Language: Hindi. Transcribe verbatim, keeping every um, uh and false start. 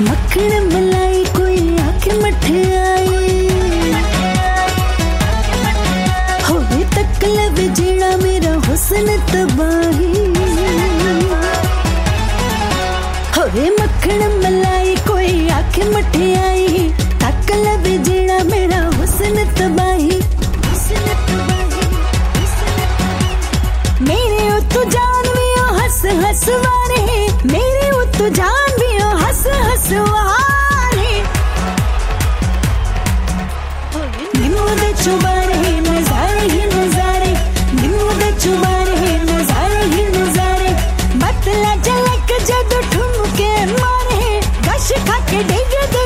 मक्खन मलाई कोई आके मठियाई होवे तक लवे जेड़ा मेरा हुस्न तबाही होवे मक्खन मलाई कोई आके मठियाई तक लवे जेड़ा मेरा हुस्न तबाही मेरे उत्तू जान भी ओ हस हस वारे मेरे उत्तू जान भी ओ हस हस वारे निम्मू दे चुबारे नजारे ही नजारे निम्मू दे चुबारे नजारे ही नजारे बतला झलक जद ठुमके मारे गश खा के डिग